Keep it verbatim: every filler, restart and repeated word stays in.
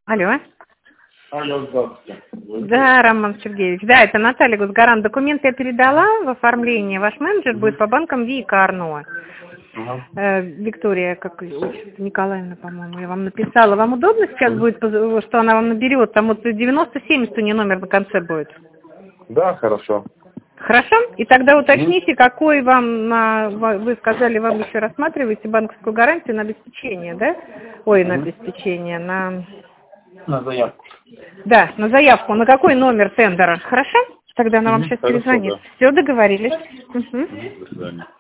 Алло. Алло, здравствуйте. Да, Роман Сергеевич. Да, это Наталья Гусгаран. Документы я передала в оформление. Ваш менеджер Угу. будет по банкам Виекарно. Ага. Э, Виктория, как Николаевна, по-моему, я вам написала. Вам удобно сейчас Угу. будет, что она вам наберет? Там вот девяносто семьдесят у нее номер на конце будет. Да, хорошо. Хорошо? И тогда уточните, какой вам, на, вы сказали, вам еще рассматриваете банковскую гарантию на обеспечение, да? Ой, на Угу. обеспечение, на... На заявку. Да, на заявку. На какой номер тендера? Хорошо? Тогда она вам Угу. сейчас Хорошо, перезвонит. да. Все, договорились. Угу. Угу. До свидания.